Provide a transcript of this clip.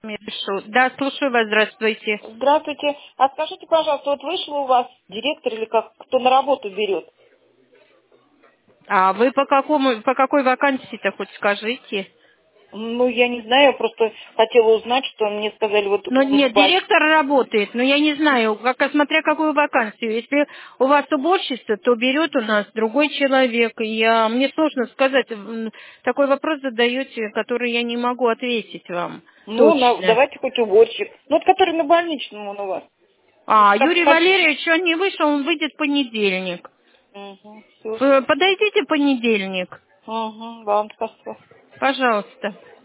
Хорошо. Да, слушаю вас, здравствуйте. Здравствуйте. А скажите, пожалуйста, вот вышел у вас директор или как, кто на работу берет? А вы по какой вакансии-то хоть скажите? Ну, я не знаю, я просто хотела узнать, что мне сказали, вот Ну, вы нет, директор работает, но я не знаю, смотря какую вакансию. Если у вас уборщица, то берет у нас другой человек. Мне сложно сказать, такой вопрос задаете, который я не могу ответить вам Ну, точно. давайте хоть уборщик. Ну, вот который на больничном он у вас. Ну, Юрий Валерьевич, он не вышел, он выйдет в понедельник. Угу, все. Подойдите в понедельник, Угу, ладно, спасибо. пожалуйста.